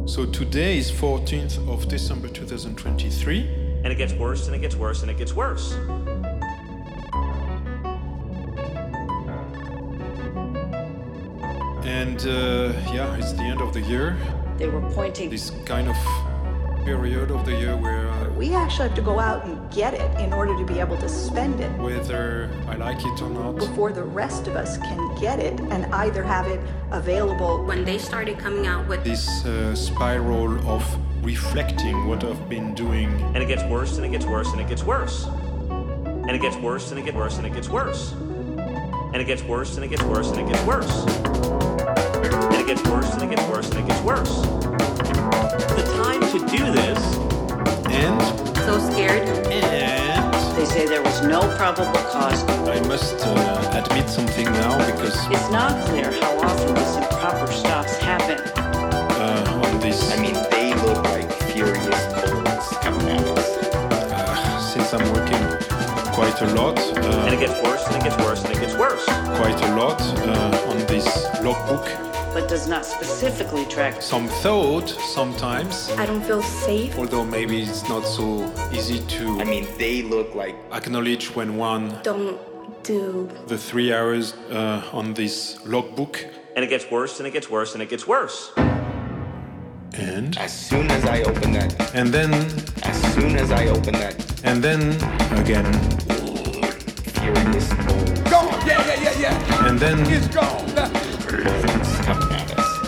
So today is 14th of December 2023. And it gets worse and it gets worse and it gets worse. And yeah, it's the end of the year. They were pointing. This kind of period of the year where we actually have to go out and get it in order to be able to spend it. Whether I like it or not. Before the rest of us can get it and either have it available. When they started coming out with this spiral of reflecting what I've been doing. And it gets worse and it gets worse and it gets worse. And it gets worse and it gets worse and it gets worse. And it gets worse and it gets worse and it gets worse. And it gets worse and it gets worse and it gets worse. The time to do this. And so scared. And they say there was no probable cause. I must admit something now because it's not clear how often these improper stops happen. On this, I mean, they look like furious bulls coming at us. Since I'm working quite a lot, and it gets worse and it gets worse and it gets worse. Quite a lot on this logbook. But does not specifically track some thought sometimes. I don't feel safe. Although maybe it's not so easy to. I mean, they look like acknowledge when one don't do the 3 hours on this logbook. And it gets worse and it gets worse and it gets worse. And as soon as I open that, and then as soon as I open that, and then again. Furious bulls. Gone, yeah. And then it's gone. It's coming at us.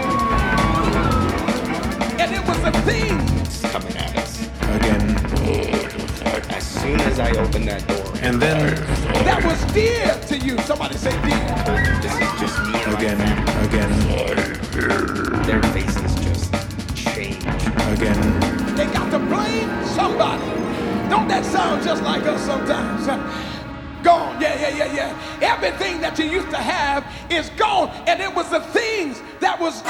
And it was a thing. It's coming at us. Again. As soon as I open that door. And then that was dear to you. Somebody say dear. This is just me and again. Their faces just change. Again. They got to blame somebody. Don't that sound just like us sometimes? Gone, yeah. Everything that you used to have is gone, and it was the things that was.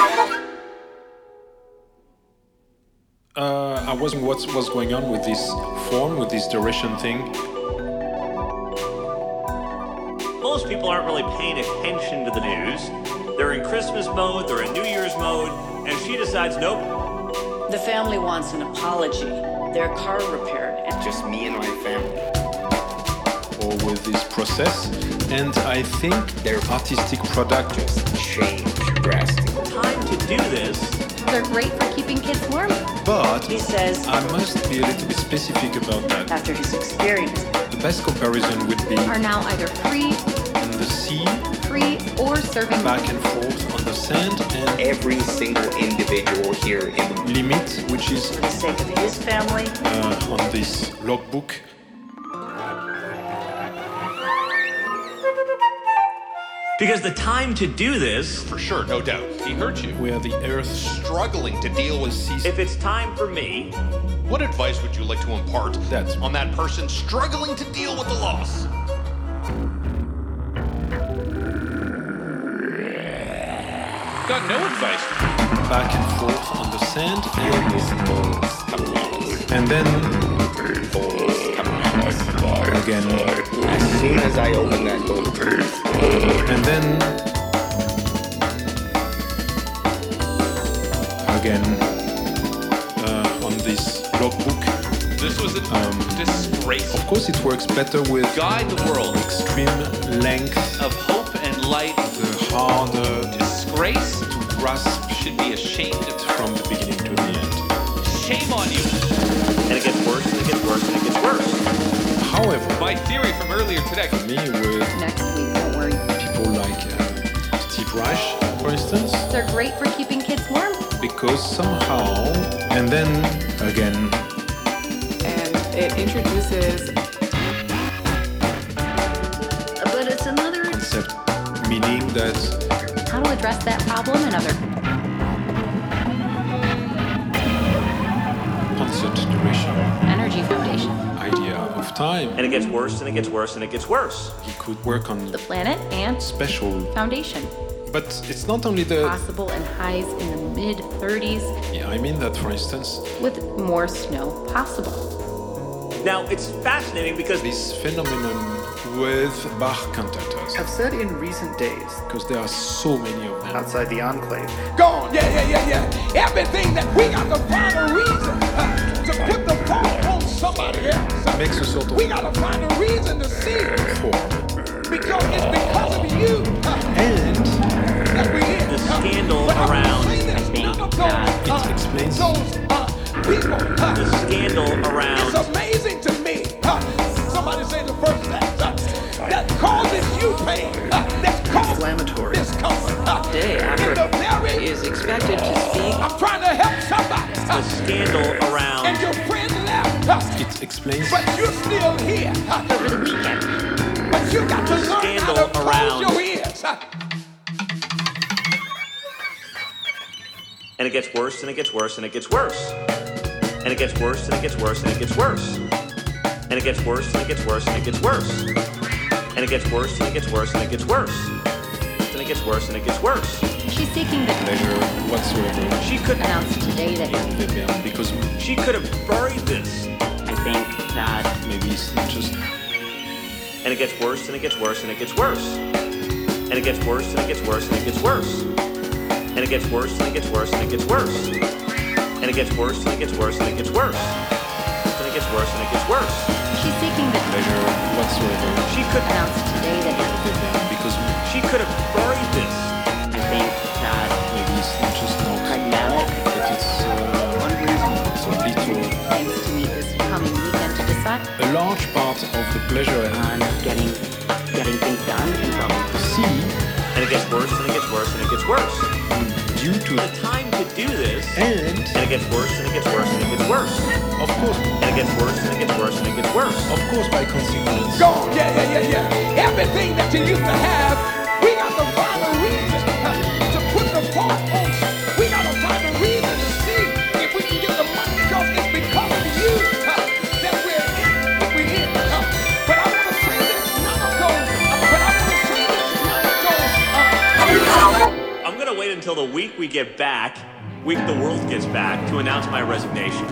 I wasn't what was going on with this form, with this duration thing. Most people aren't really paying attention to the news. They're in Christmas mode, they're in New Year's mode, and she decides, nope. The family wants an apology. Their car repaired. And just me and my family. Or with this process, and I think their artistic product just changed drastically. Time to do this. They're great for keeping kids warm. But he says I must be a little bit specific about that. After his experience, the best comparison would be are now either free in the sea, free or serving back and forth on the sand, and every single individual here in the limit, which is for the sake of his family, on this logbook. Because the time to do this. For sure, no doubt. He hurt you. Where the earth struggling to deal with seas. If it's time for me. What advice would you like to impart on that person struggling to deal with the loss? Got no advice. Back and forth on the sand, and then again. As soon as I open that door, and then again on this logbook. This was a disgrace. Of course, it works better with guide the world. Extreme length of hope and light. The harder disgrace to grasp should be ashamed of from the beginning to the end. Shame on you. And it gets worse and it gets worse and it gets worse. However, my theory from earlier today. For me, with next week, don't worry. People like Steve Reich, for instance. They're great for keeping kids warm. Because somehow, and then again. And it introduces. But it's another concept, meaning that. How to address that problem and other. Concert duration. Energy foundation. Idea of time. And it gets worse and it gets worse and it gets worse. He could work on the planet and special foundation. But it's not only the possible and highs in the mid 30s. Yeah, I mean that, for instance, with more snow possible. Now it's fascinating because this phenomenon with Bach cantatas. Have said in recent days, Because there are so many of them. outside the enclave, Gone. Yeah. Everything that we got to find a reason to put the fault on somebody else. Makes a sort of We got to find a reason to see form. because it's because of you And that we're here. The scandal But I will around, say this, I think, none of those, it explains those people. the scandal It's around amazing to me. Somebody say the first sentence. That causes you pain. That's causing inflammatory. discomfort. Day after In the very, is expected to speak. I'm trying to help somebody. the scandal around And your friend left. it explains But you're still here. Over the weekend, But you got to The learn how scandal to close around- your ears. and it gets worse and it gets worse and it gets worse. And it gets worse and it gets worse and it gets worse. And it gets worse and it gets worse and it gets worse. And it gets worse and it gets worse and it gets worse. And it gets worse and it gets worse. She's seeking the pleasure whatsoever. She could announced today that Because she could have buried this. I think that maybe it's not just And it gets worse and it gets worse and it gets worse. And it gets worse and it gets worse and it gets worse. And it gets worse and it gets worse and it gets worse. And it gets worse and it gets worse and it gets worse. And it gets worse and it gets worse. she's seeking the pleasure whatsoever. She could announced today that Because she could have buried this. I think that maybe it's not just not pragmatic but it's unreasonable. So little. thanks to meet this coming weekend to decide. A large part of the pleasure on getting things done in public. see And it gets worse and it gets worse and it gets worse. due to The time to do this. and And it gets worse and it gets worse and it gets worse. of course And it gets worse and it gets worse and it gets worse. by consequence Gone. Yeah. Everything that you used to have, we got to find a reason to put the fault on. We got to find a reason to see if we can get the money because it's because of you that we're in what we're in. But I want to say this, none of those. But I want to say this, none of those. I'm gonna wait until the week we get back, the world gets back, to announce my resignation.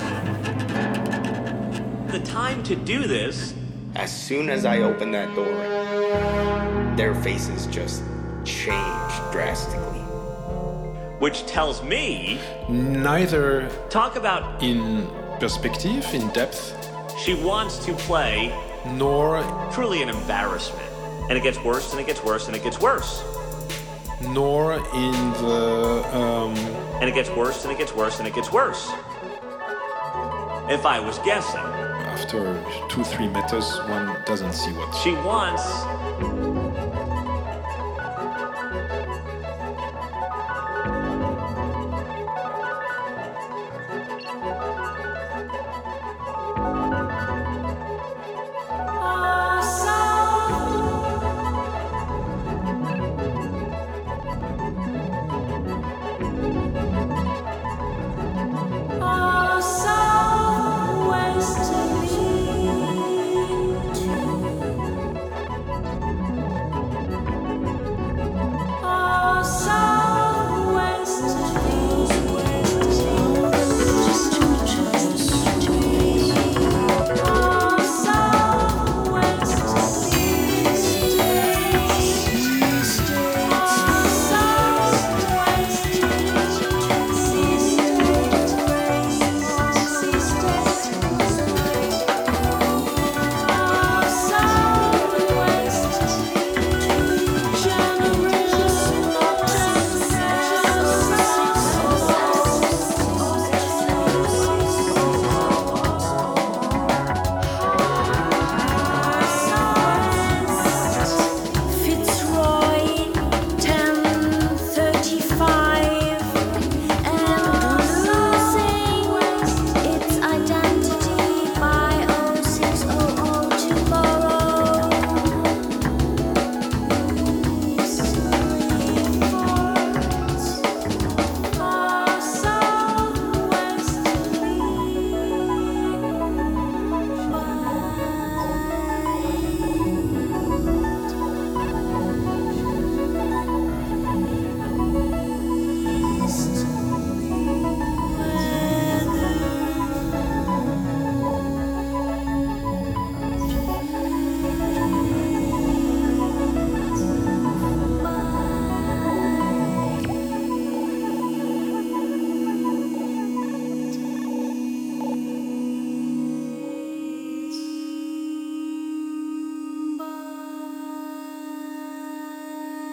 The time to do this. as soon as I opened that door, their faces just changed drastically. Which tells me, neither talk about in perspective, in depth, she wants to play nor truly an embarrassment. And it gets worse and it gets worse and it gets worse. nor in the And it gets worse and it gets worse and it gets worse. If I was guessing, after 2-3 meters one doesn't see what she wants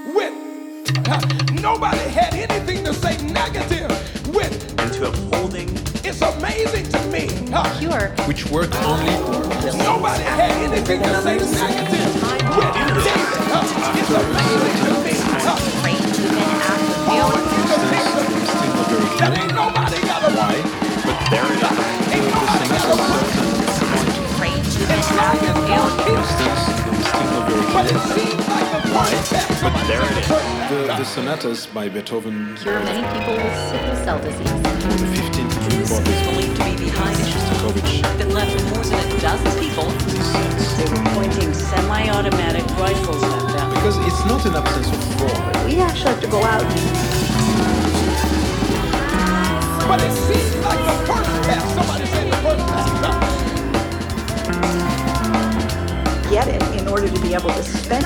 with. Nobody had anything to say negative with. Into upholding. It's amazing to me. Pure. Which worked only Nobody had anything to say negative with David. It's amazing to me. All of you can think of that ain't nobody got a why, but there it is. Ain't nobody got a as long as God keeps but it seems like the first step. But there it is. the sonatas by Beethoven, Cure many people with sickle cell disease. the 15th recorded believed to be behind it. Shostakovich. Been left with more than a dozen people. They were pointing semi-automatic rifles at them. Because it's not an absence of form. We actually have to go out. But it seems like the first step. Somebody say the first step. Get it in order to be able to spend it.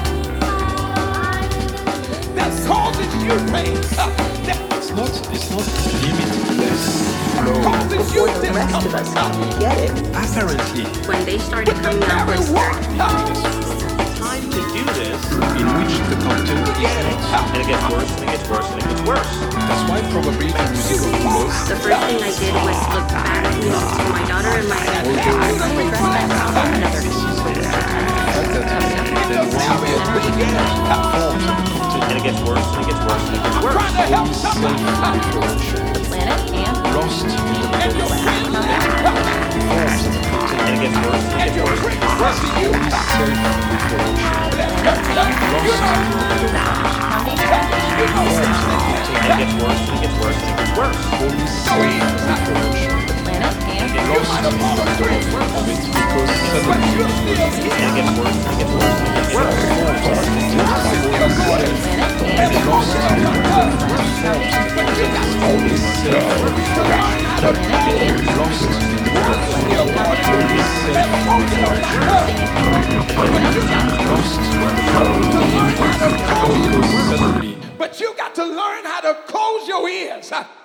That causes you pain. It's not limitless flow. Causes you Before the rest of us get it. Apparently, When they started with the coming out very with one. Time to do this. in which the content is not. And it gets worse and it gets worse and it gets worse. That's why probably the music of flow The first thing I did was look back to my daughter and my nephew. I addressed that problem another. And it gets worse and it gets worse and it gets worse. Trying to help somebody. The planet and lost in the And your friends now. And it gets worse and it And gets your worse. friends pressing you. And it gets worse and it gets worse and it gets worse. only self-referential. the planet and Lost in the middle of it because suddenly And it gets worse and it gets worse and it gets worse. But you got to learn how to close your ears.